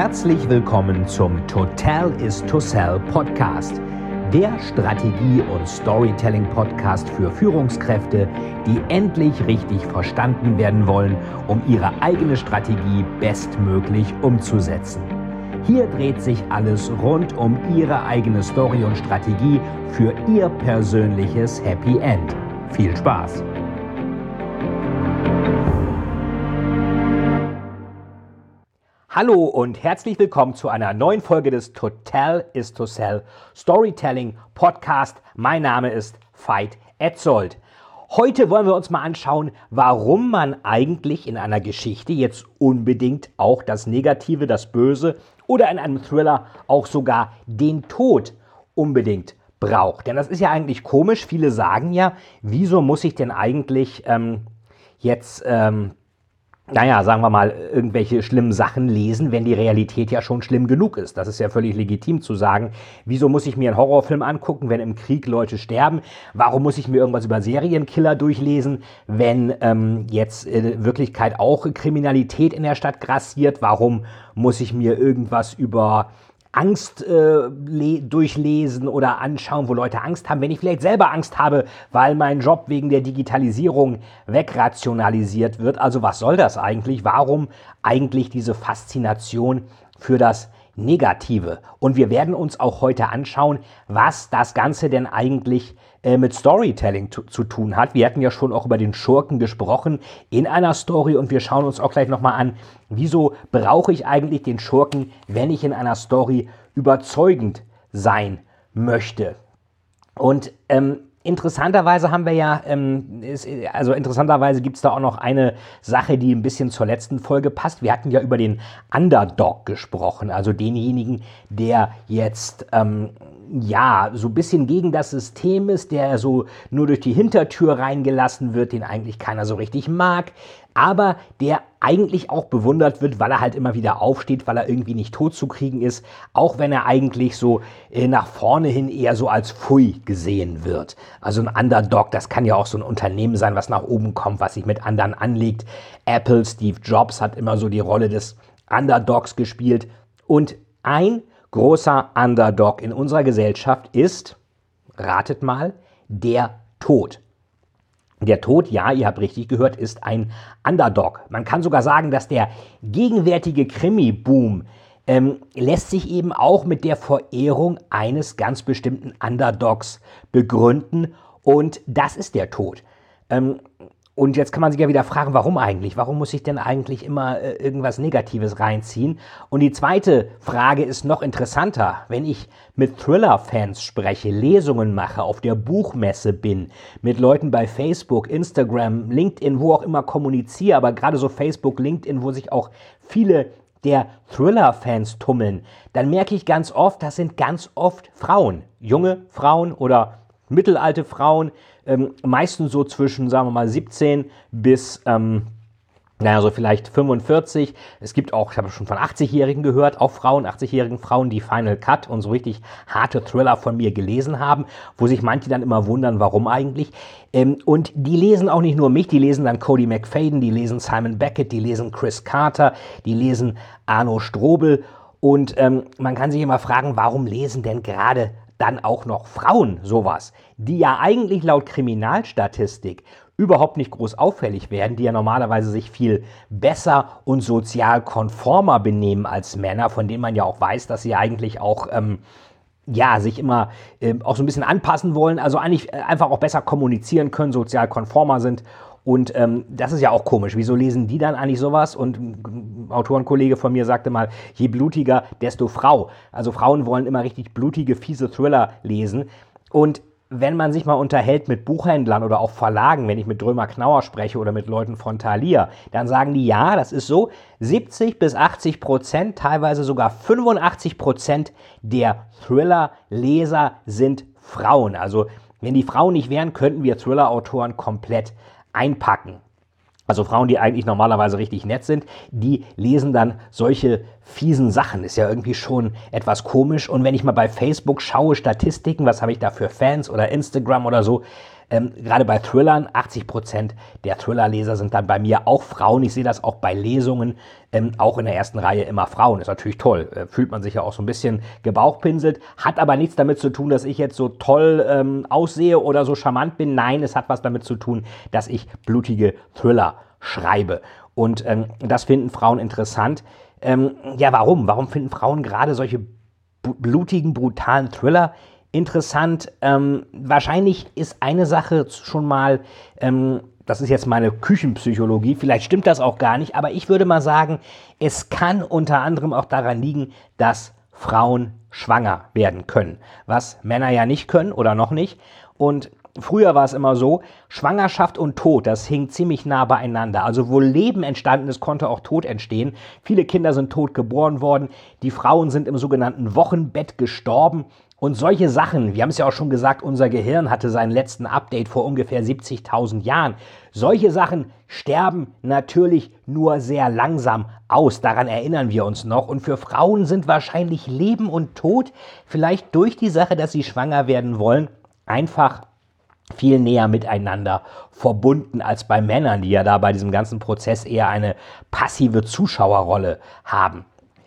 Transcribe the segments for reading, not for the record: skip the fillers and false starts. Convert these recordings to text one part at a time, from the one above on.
Herzlich willkommen zum Total is to Sell Podcast, der Strategie- und Storytelling-Podcast für Führungskräfte, die endlich richtig verstanden werden wollen, um ihre eigene Strategie bestmöglich umzusetzen. Hier dreht sich alles rund um Ihre eigene Story und Strategie für Ihr persönliches Happy End. Viel Spaß! Hallo und herzlich willkommen zu einer neuen Folge des Total is to Sell Storytelling Podcast. Mein Name ist Veit Etzold. Heute wollen wir uns mal anschauen, warum man eigentlich in einer Geschichte jetzt unbedingt auch das Negative, das Böse oder in einem Thriller auch sogar den Tod unbedingt braucht. Denn das ist ja eigentlich komisch. Viele sagen ja, wieso muss ich denn eigentlich sagen wir mal, irgendwelche schlimmen Sachen lesen, wenn die Realität ja schon schlimm genug ist. Das ist ja völlig legitim zu sagen, wieso muss ich mir einen Horrorfilm angucken, wenn im Krieg Leute sterben? Warum muss ich mir irgendwas über Serienkiller durchlesen, wenn jetzt in Wirklichkeit auch Kriminalität in der Stadt grassiert? Warum muss ich mir irgendwas über Angst durchlesen oder anschauen, wo Leute Angst haben, wenn ich vielleicht selber Angst habe, weil mein Job wegen der Digitalisierung wegrationalisiert wird. Also was soll das eigentlich? Warum eigentlich diese Faszination für das Negative? Und wir werden uns auch heute anschauen, was das Ganze denn eigentlich mit Storytelling zu tun hat. Wir hatten ja schon auch über den Schurken gesprochen in einer Story und wir schauen uns auch gleich nochmal an, wieso brauche ich eigentlich den Schurken, wenn ich in einer Story überzeugend sein möchte. Und interessanterweise haben wir ja, interessanterweise gibt es da auch noch eine Sache, die ein bisschen zur letzten Folge passt. Wir hatten ja über den Underdog gesprochen, also denjenigen, der jetzt so ein bisschen gegen das System ist, der so nur durch die Hintertür reingelassen wird, den eigentlich keiner so richtig mag, aber der eigentlich auch bewundert wird, weil er halt immer wieder aufsteht, weil er irgendwie nicht tot zu kriegen ist, auch wenn er eigentlich so nach vorne hin eher so als Pfui gesehen wird. Also ein Underdog, das kann ja auch so ein Unternehmen sein, was nach oben kommt, was sich mit anderen anlegt. Apple, Steve Jobs hat immer so die Rolle des Underdogs gespielt. Und ein großer Underdog in unserer Gesellschaft ist, ratet mal, der Tod. Der Tod, ja, ihr habt richtig gehört, ist ein Underdog. Man kann sogar sagen, dass der gegenwärtige Krimi-Boom lässt sich eben auch mit der Verehrung eines ganz bestimmten Underdogs begründen. Und das ist der Tod. Und jetzt kann man sich ja wieder fragen, warum eigentlich? Warum muss ich denn eigentlich immer irgendwas Negatives reinziehen? Und die zweite Frage ist noch interessanter. Wenn ich mit Thriller-Fans spreche, Lesungen mache, auf der Buchmesse bin, mit Leuten bei Facebook, Instagram, LinkedIn, wo auch immer kommuniziere, aber gerade so Facebook, LinkedIn, wo sich auch viele der Thriller-Fans tummeln, dann merke ich ganz oft, das sind ganz oft Frauen, junge Frauen oder mittelalte Frauen, meistens so zwischen, sagen wir mal, 17 bis, so vielleicht 45. Es gibt auch, ich habe schon von 80-Jährigen gehört, auch Frauen, 80-jährigen Frauen, die Final Cut und so richtig harte Thriller von mir gelesen haben, wo sich manche dann immer wundern, warum eigentlich. Und die lesen auch nicht nur mich, die lesen dann Cody McFadden, die lesen Simon Beckett, die lesen Chris Carter, die lesen Arno Strobel. Und man kann sich immer fragen, warum lesen denn gerade dann auch noch Frauen sowas, die ja eigentlich laut Kriminalstatistik überhaupt nicht groß auffällig werden, die ja normalerweise sich viel besser und sozial konformer benehmen als Männer, von denen man ja auch weiß, dass sie eigentlich auch sich immer auch so ein bisschen anpassen wollen, also eigentlich einfach auch besser kommunizieren können, sozial konformer sind. Und das ist ja auch komisch. Wieso lesen die dann eigentlich sowas? Und ein Autorenkollege von mir sagte mal, je blutiger, desto Frau. Also Frauen wollen immer richtig blutige, fiese Thriller lesen. Und wenn man sich mal unterhält mit Buchhändlern oder auch Verlagen, wenn ich mit Drömer Knauer spreche oder mit Leuten von Thalia, dann sagen die, ja, das ist so, 70-80%, teilweise sogar 85% der Thriller-Leser sind Frauen. Also wenn die Frauen nicht wären, könnten wir Thriller-Autoren komplett einpacken. Also Frauen, die eigentlich normalerweise richtig nett sind, die lesen dann solche fiesen Sachen. Ist ja irgendwie schon etwas komisch. Und wenn ich mal bei Facebook schaue, Statistiken, was habe ich da für Fans oder Instagram oder so, gerade bei Thrillern, 80% der Thriller-Leser sind dann bei mir auch Frauen. Ich sehe das auch bei Lesungen, auch in der ersten Reihe immer Frauen. Ist natürlich toll. Fühlt man sich ja auch so ein bisschen gebauchpinselt. Hat aber nichts damit zu tun, dass ich jetzt so toll aussehe oder so charmant bin. Nein, es hat was damit zu tun, dass ich blutige Thriller schreibe. Und das finden Frauen interessant. Ja, warum? Warum finden Frauen gerade solche blutigen, brutalen Thriller interessant? Wahrscheinlich ist eine Sache schon mal, das ist jetzt meine Küchenpsychologie, vielleicht stimmt das auch gar nicht, aber ich würde mal sagen, es kann unter anderem auch daran liegen, dass Frauen schwanger werden können, was Männer ja nicht können oder noch nicht. Und früher war es immer so, Schwangerschaft und Tod, das hing ziemlich nah beieinander. Also wo Leben entstanden ist, konnte auch Tod entstehen. Viele Kinder sind tot geboren worden, die Frauen sind im sogenannten Wochenbett gestorben. Und solche Sachen, wir haben es ja auch schon gesagt, unser Gehirn hatte seinen letzten Update vor ungefähr 70.000 Jahren. Solche Sachen sterben natürlich nur sehr langsam aus, daran erinnern wir uns noch. Und für Frauen sind wahrscheinlich Leben und Tod vielleicht durch die Sache, dass sie schwanger werden wollen, einfach viel näher miteinander verbunden als bei Männern, die ja da bei diesem ganzen Prozess eher eine passive Zuschauerrolle haben.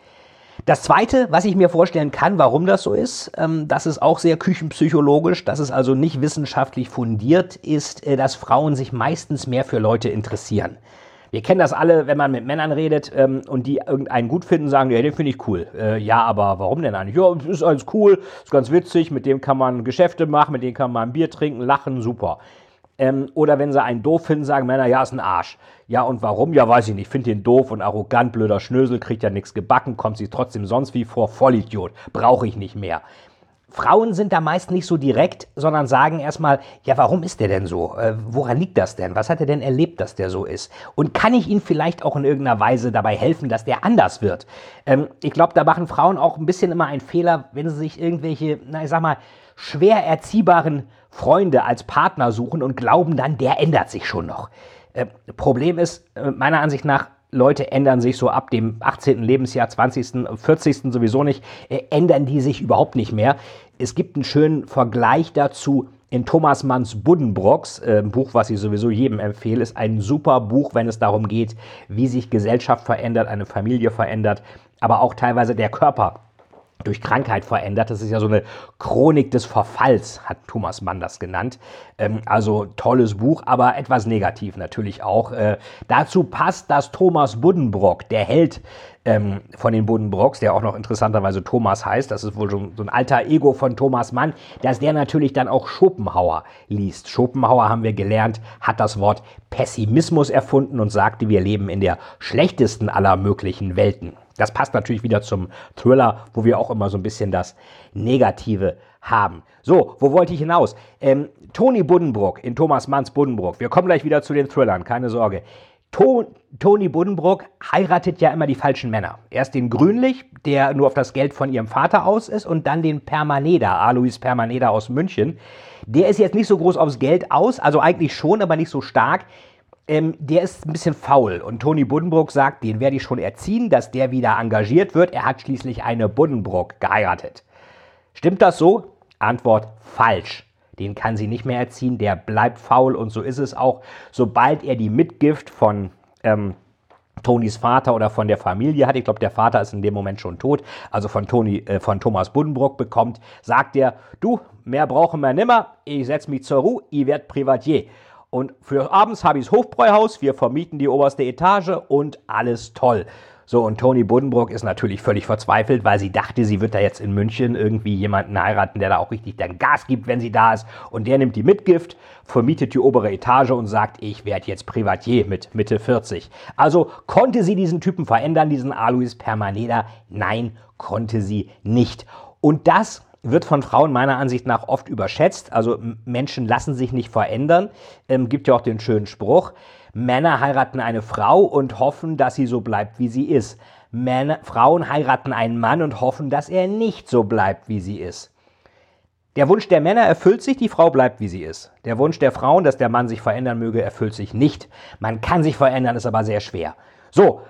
Das Zweite, was ich mir vorstellen kann, warum das so ist, das ist auch sehr küchenpsychologisch, das ist also nicht wissenschaftlich fundiert, ist, dass Frauen sich meistens mehr für Leute interessieren. Wir kennen das alle, wenn man mit Männern redet und die irgendeinen gut finden, sagen, ja, den finde ich cool. Ja, aber warum denn eigentlich? Ja, ist alles cool, ist ganz witzig, mit dem kann man Geschäfte machen, mit dem kann man ein Bier trinken, lachen, super. Oder wenn sie einen doof finden, sagen Männer, ja, ist ein Arsch. Ja, und warum? Ja, weiß ich nicht. Finde den doof und arrogant, blöder Schnösel, kriegt ja nichts gebacken, kommt sich trotzdem sonst wie vor, Vollidiot, brauche ich nicht mehr. Frauen sind da meist nicht so direkt, sondern sagen erstmal, ja, warum ist der denn so? Woran liegt das denn? Was hat er denn erlebt, dass der so ist? Und kann ich ihm vielleicht auch in irgendeiner Weise dabei helfen, dass der anders wird? Ich glaube, da machen Frauen auch ein bisschen immer einen Fehler, wenn sie sich irgendwelche, ich sag mal, schwer erziehbaren Freunde als Partner suchen und glauben dann, der ändert sich schon noch. Problem ist, meiner Ansicht nach, Leute ändern sich so ab dem 18. Lebensjahr, 20., 40. sowieso nicht, ändern die sich überhaupt nicht mehr. Es gibt einen schönen Vergleich dazu in Thomas Manns Buddenbrooks, ein Buch, was ich sowieso jedem empfehle, ist ein super Buch, wenn es darum geht, wie sich Gesellschaft verändert, eine Familie verändert, aber auch teilweise der Körper durch Krankheit verändert. Das ist ja so eine Chronik des Verfalls, hat Thomas Mann das genannt. Also tolles Buch, aber etwas negativ natürlich auch. Dazu passt, dass Thomas Buddenbrook, der Held von den Buddenbrooks, der auch noch interessanterweise Thomas heißt, das ist wohl so ein alter Ego von Thomas Mann, dass der natürlich dann auch Schopenhauer liest. Schopenhauer, haben wir gelernt, hat das Wort Pessimismus erfunden und sagte, wir leben in der schlechtesten aller möglichen Welten. Das passt natürlich wieder zum Thriller, wo wir auch immer so ein bisschen das Negative haben. So, wo wollte ich hinaus? Tony Buddenbrook in Thomas Manns Buddenbrook. Wir kommen gleich wieder zu den Thrillern, keine Sorge. Tony Buddenbrook heiratet ja immer die falschen Männer. Erst den Grünlich, der nur auf das Geld von ihrem Vater aus ist, und dann den Permaneder, Alois Permaneder aus München. Der ist jetzt nicht so groß aufs Geld aus, also eigentlich schon, aber nicht so stark. Der ist ein bisschen faul und Tony Buddenbrook sagt, den werde ich schon erziehen, dass der wieder engagiert wird. Er hat schließlich eine Buddenbrook geheiratet. Stimmt das so? Antwort: falsch. Den kann sie nicht mehr erziehen, der bleibt faul und so ist es auch. Sobald er die Mitgift von Tonys Vater oder von der Familie hat, ich glaube, der Vater ist in dem Moment schon tot, also von Thomas Buddenbrook bekommt, sagt er, du, mehr brauchen wir nimmer, ich setze mich zur Ruhe, ich werd Privatier. Und für abends habe ich das Hofbräuhaus, wir vermieten die oberste Etage und alles toll. So, und Tony Buddenbrook ist natürlich völlig verzweifelt, weil sie dachte, sie wird da jetzt in München irgendwie jemanden heiraten, der da auch richtig dann Gas gibt, wenn sie da ist. Und der nimmt die Mitgift, vermietet die obere Etage und sagt, ich werde jetzt Privatier mit Mitte 40. Also konnte sie diesen Typen verändern, diesen Alois Permaneder? Nein, konnte sie nicht. Und das wird von Frauen meiner Ansicht nach oft überschätzt. Also Menschen lassen sich nicht verändern. Gibt ja auch den schönen Spruch, Männer heiraten eine Frau und hoffen, dass sie so bleibt, wie sie ist. Frauen heiraten einen Mann und hoffen, dass er nicht so bleibt, wie sie ist. Der Wunsch der Männer erfüllt sich, die Frau bleibt, wie sie ist. Der Wunsch der Frauen, dass der Mann sich verändern möge, erfüllt sich nicht. Man kann sich verändern, ist aber sehr schwer. So,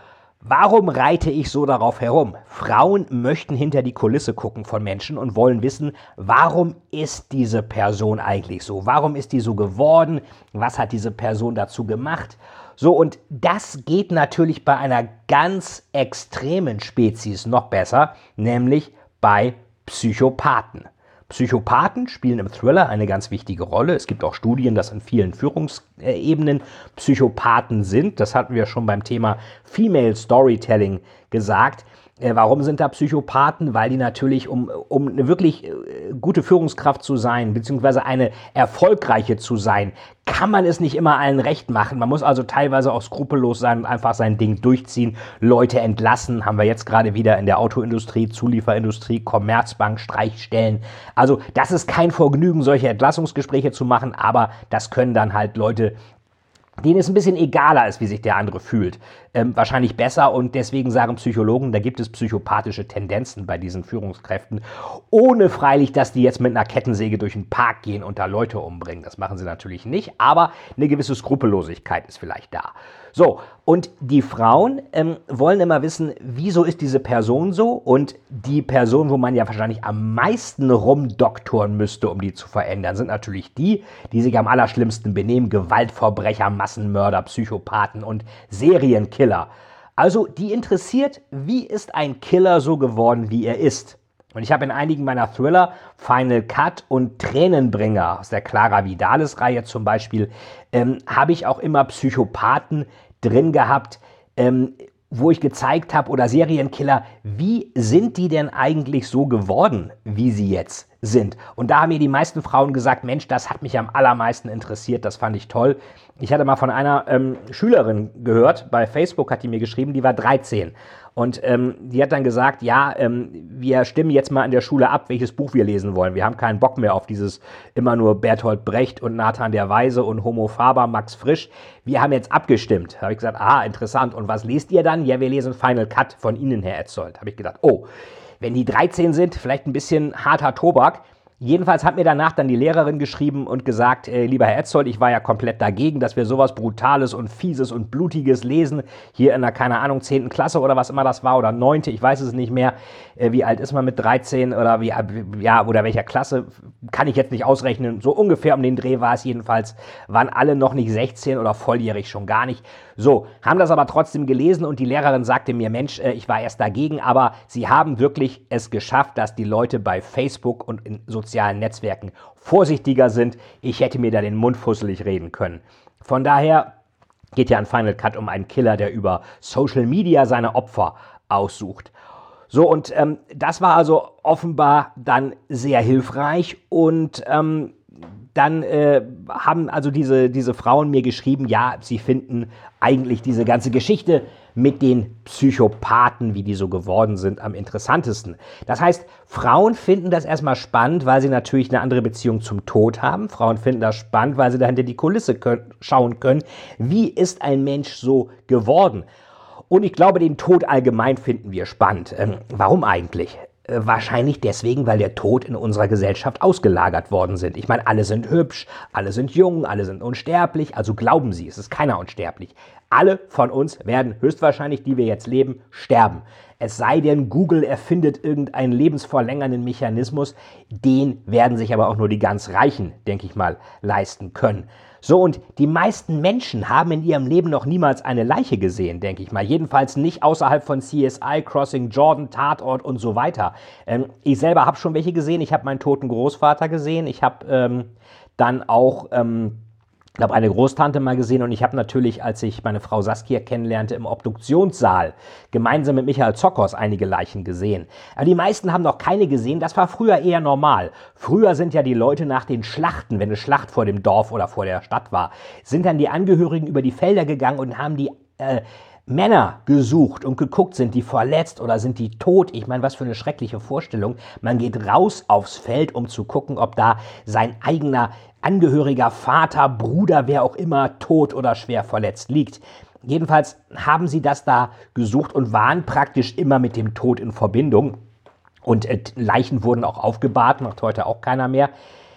Warum reite ich so darauf herum? Frauen möchten hinter die Kulisse gucken von Menschen und wollen wissen, warum ist diese Person eigentlich so? Warum ist die so geworden? Was hat diese Person dazu gemacht? So, und das geht natürlich bei einer ganz extremen Spezies noch besser, nämlich bei Psychopathen. Psychopathen spielen im Thriller eine ganz wichtige Rolle. Es gibt auch Studien, dass in vielen Führungsebenen Psychopathen sind. Das hatten wir schon beim Thema Female Storytelling gesagt. Warum sind da Psychopathen? Weil die natürlich, um eine wirklich gute Führungskraft zu sein, beziehungsweise eine erfolgreiche zu sein, kann man es nicht immer allen recht machen. Man muss also teilweise auch skrupellos sein und einfach sein Ding durchziehen, Leute entlassen. Haben wir jetzt gerade wieder in der Autoindustrie, Zulieferindustrie, Commerzbank, Streichstellen. Also das ist kein Vergnügen, solche Entlassungsgespräche zu machen, aber das können dann halt Leute, denen es ein bisschen egaler ist, wie sich der andere fühlt, wahrscheinlich besser, und deswegen sagen Psychologen, da gibt es psychopathische Tendenzen bei diesen Führungskräften, ohne freilich, dass die jetzt mit einer Kettensäge durch den Park gehen und da Leute umbringen. Das machen sie natürlich nicht, aber eine gewisse Skrupellosigkeit ist vielleicht da. So, und die Frauen wollen immer wissen, wieso ist diese Person so, und die Person, wo man ja wahrscheinlich am meisten rumdoktoren müsste, um die zu verändern, sind natürlich die sich am allerschlimmsten benehmen: Gewaltverbrecher, Massenmörder, Psychopathen und Serienkiller. Also die interessiert, wie ist ein Killer so geworden, wie er ist. Und ich habe in einigen meiner Thriller, Final Cut und Tränenbringer aus der Clara Vidalis-Reihe zum Beispiel, habe ich auch immer Psychopathen drin gehabt, wo ich gezeigt habe, oder Serienkiller, wie sind die denn eigentlich so geworden, wie sie jetzt sind? Und da haben mir die meisten Frauen gesagt, Mensch, das hat mich am allermeisten interessiert, das fand ich toll. Ich hatte mal von einer Schülerin gehört, bei Facebook hat die mir geschrieben, die war 13. Und die hat dann gesagt, ja, wir stimmen jetzt mal in der Schule ab, welches Buch wir lesen wollen. Wir haben keinen Bock mehr auf dieses immer nur Bertolt Brecht und Nathan der Weise und Homo Faber, Max Frisch. Wir haben jetzt abgestimmt. Da habe ich gesagt, interessant. Und was lest ihr dann? Ja, wir lesen Final Cut von Ihnen, Herr Etzold. Habe ich gedacht, oh, wenn die 13 sind, vielleicht ein bisschen harter Tobak. Jedenfalls hat mir danach dann die Lehrerin geschrieben und gesagt, lieber Herr Etzold, ich war ja komplett dagegen, dass wir sowas Brutales und Fieses und Blutiges lesen, hier in der, keine Ahnung, 10. Klasse oder was immer das war, oder 9., ich weiß es nicht mehr, wie alt ist man mit 13 oder oder welcher Klasse, kann ich jetzt nicht ausrechnen, so ungefähr um den Dreh war es jedenfalls, waren alle noch nicht 16 oder volljährig schon gar nicht. So, haben das aber trotzdem gelesen, und die Lehrerin sagte mir, Mensch, ich war erst dagegen, aber sie haben wirklich es geschafft, dass die Leute bei Facebook und in sozialen Netzwerken vorsichtiger sind. Ich hätte mir da den Mund fusselig reden können. Von daher geht ja an Final Cut um einen Killer, der über Social Media seine Opfer aussucht. So, und das war also offenbar dann sehr hilfreich, und dann haben also diese Frauen mir geschrieben, ja, sie finden eigentlich diese ganze Geschichte mit den Psychopathen, wie die so geworden sind, am interessantesten. Das heißt, Frauen finden das erstmal spannend, weil sie natürlich eine andere Beziehung zum Tod haben. Frauen finden das spannend, weil sie da hinter die Kulisse schauen können. Wie ist ein Mensch so geworden? Und ich glaube, den Tod allgemein finden wir spannend. Warum eigentlich? Wahrscheinlich deswegen, weil der Tod in unserer Gesellschaft ausgelagert worden sind. Ich meine, alle sind hübsch, alle sind jung, alle sind unsterblich, also glauben Sie, es ist keiner unsterblich. Alle von uns werden höchstwahrscheinlich, die wir jetzt leben, sterben. Es sei denn, Google erfindet irgendeinen lebensverlängernden Mechanismus, den werden sich aber auch nur die ganz Reichen, denke ich mal, leisten können. So, und die meisten Menschen haben in ihrem Leben noch niemals eine Leiche gesehen, denke ich mal. Jedenfalls nicht außerhalb von CSI, Crossing Jordan, Tatort und so weiter. Ich selber habe schon welche gesehen. Ich habe meinen toten Großvater gesehen. Ich habe dann auch eine Großtante mal gesehen, und ich habe natürlich, als ich meine Frau Saskia kennenlernte, im Obduktionssaal gemeinsam mit Michael Zokos einige Leichen gesehen. Aber die meisten haben noch keine gesehen, das war früher eher normal. Früher sind ja die Leute nach den Schlachten, wenn eine Schlacht vor dem Dorf oder vor der Stadt war, sind dann die Angehörigen über die Felder gegangen und haben die Männer gesucht und geguckt, sind die verletzt oder sind die tot? Ich meine, was für eine schreckliche Vorstellung. Man geht raus aufs Feld, um zu gucken, ob da sein eigener Angehöriger, Vater, Bruder, wer auch immer, tot oder schwer verletzt liegt. Jedenfalls haben sie das da gesucht und waren praktisch immer mit dem Tod in Verbindung. Und Leichen wurden auch aufgebahrt, macht heute auch keiner mehr.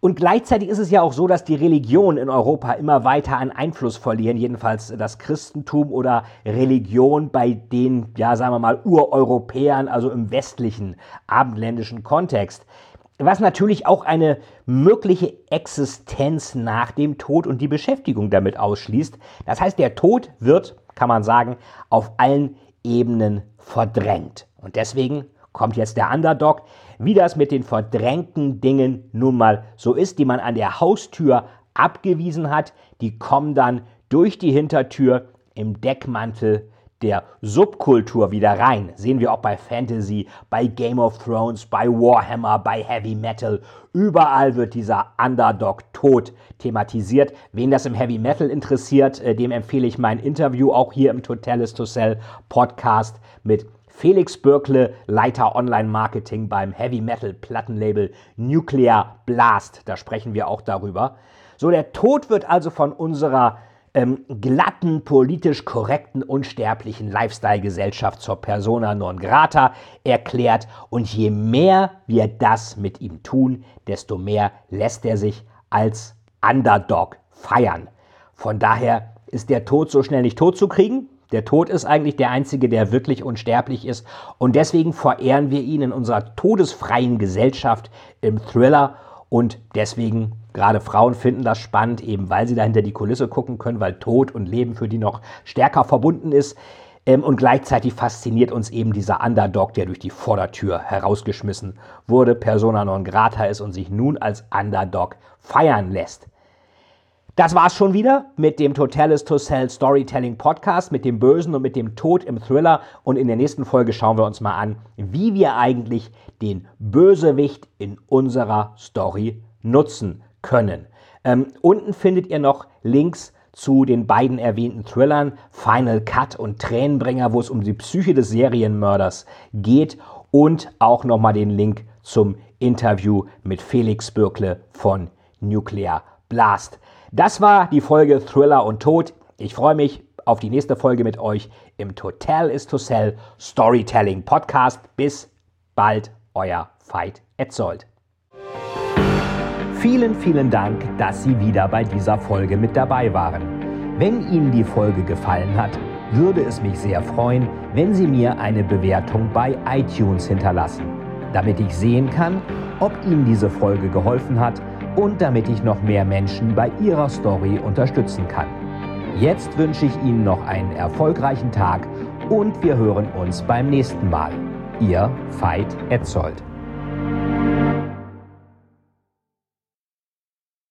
Und gleichzeitig ist es ja auch so, dass die Religionen in Europa immer weiter an Einfluss verlieren, jedenfalls das Christentum oder Religion bei den, ja, sagen wir mal, Ureuropäern, also im westlichen, abendländischen Kontext. Was natürlich auch eine mögliche Existenz nach dem Tod und die Beschäftigung damit ausschließt. Das heißt, der Tod wird, kann man sagen, auf allen Ebenen verdrängt. Und deswegen kommt jetzt der Underdog, wie das mit den verdrängten Dingen nun mal so ist, die man an der Haustür abgewiesen hat. Die kommen dann durch die Hintertür im Deckmantel der Subkultur wieder rein. Sehen wir auch bei Fantasy, bei Game of Thrones, bei Warhammer, bei Heavy Metal. Überall wird dieser Underdog-Tod thematisiert. Wen das im Heavy Metal interessiert, dem empfehle ich mein Interview auch hier im Total is to Sell Podcast mit Felix Bürkle, Leiter Online-Marketing beim Heavy-Metal-Plattenlabel Nuclear Blast. Da sprechen wir auch darüber. So, der Tod wird also von unserer glatten, politisch korrekten, unsterblichen Lifestyle-Gesellschaft zur Persona non grata erklärt. Und je mehr wir das mit ihm tun, desto mehr lässt er sich als Underdog feiern. Von daher ist der Tod so schnell nicht tot zu kriegen. Der Tod ist eigentlich der Einzige, der wirklich unsterblich ist. Und deswegen verehren wir ihn in unserer todesfreien Gesellschaft im Thriller. Und deswegen, gerade Frauen finden das spannend, eben weil sie da hinter die Kulisse gucken können, weil Tod und Leben für die noch stärker verbunden ist. Und gleichzeitig fasziniert uns eben dieser Underdog, der durch die Vordertür herausgeschmissen wurde, Persona non grata ist und sich nun als Underdog feiern lässt. Das war's schon wieder mit dem Total is to Sell Storytelling Podcast, mit dem Bösen und mit dem Tod im Thriller. Und in der nächsten Folge schauen wir uns mal an, wie wir eigentlich den Bösewicht in unserer Story nutzen können. Unten findet ihr noch Links zu den beiden erwähnten Thrillern, Final Cut und Tränenbringer, wo es um die Psyche des Serienmörders geht. Und auch nochmal den Link zum Interview mit Felix Bürkle von Nuclear Blast. Das war die Folge Thriller und Tod. Ich freue mich auf die nächste Folge mit euch im Total is to Sell Storytelling Podcast. Bis bald, euer Veit Etzold. Vielen, vielen Dank, dass Sie wieder bei dieser Folge mit dabei waren. Wenn Ihnen die Folge gefallen hat, würde es mich sehr freuen, wenn Sie mir eine Bewertung bei iTunes hinterlassen, damit ich sehen kann, ob Ihnen diese Folge geholfen hat und damit ich noch mehr Menschen bei ihrer Story unterstützen kann. Jetzt wünsche ich Ihnen noch einen erfolgreichen Tag und wir hören uns beim nächsten Mal. Ihr Veit Etzold.